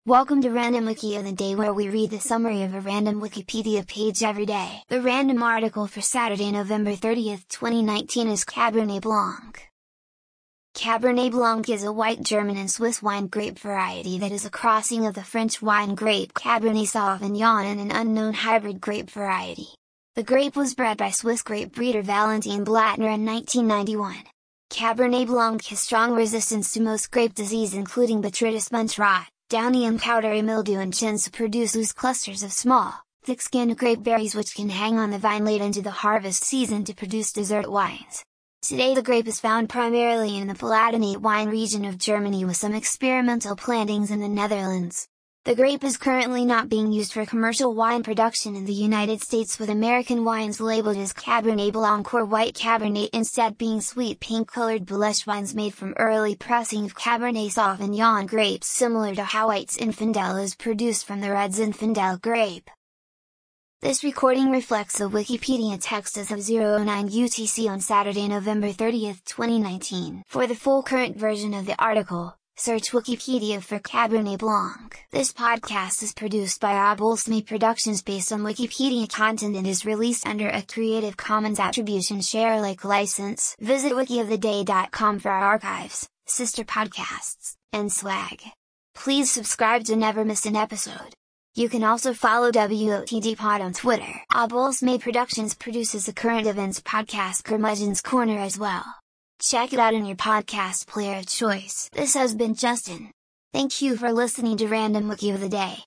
Welcome to Random Wiki of the Day, where we read the summary of a random Wikipedia page every day. The random article for Saturday, November 30th, 2019 is Cabernet Blanc. Cabernet Blanc is a white German and Swiss wine grape variety that is a crossing of the French wine grape Cabernet Sauvignon and an unknown hybrid grape variety. The grape was bred by Swiss grape breeder Valentin Blattner in 1991. Cabernet Blanc has strong resistance to most grape disease, including botrytis bunch rot, downy and powdery mildew, and tends to produce loose clusters of small, thick-skinned grape berries which can hang on the vine late into the harvest season to produce dessert wines. Today the grape is found primarily in the Palatinate wine region of Germany, with some experimental plantings in the Netherlands. The grape is currently not being used for commercial wine production in the United States, with American wines labeled as Cabernet Blanc or White Cabernet instead being sweet pink-colored Bouleche wines made from early pressing of Cabernet Sauvignon grapes, similar to how White Zinfandel is produced from the red Zinfandel grape. This recording reflects the Wikipedia text as of 09 UTC on Saturday, November 30th, 2019. For the full current version of the article, search Wikipedia for Cabernet Blanc. This podcast is produced by Abolsme Productions based on Wikipedia content and is released under a Creative Commons Attribution Share Alike license. Visit wikioftheday.com for our archives, sister podcasts, and swag. Please subscribe to never miss an episode. You can also follow WOTDpod on Twitter. Abolsme Productions produces the current events podcast Curmudgeon's Corner as well. Check it out in your podcast player of choice. This has been Justin. Thank you for listening to Random Wiki of the Day.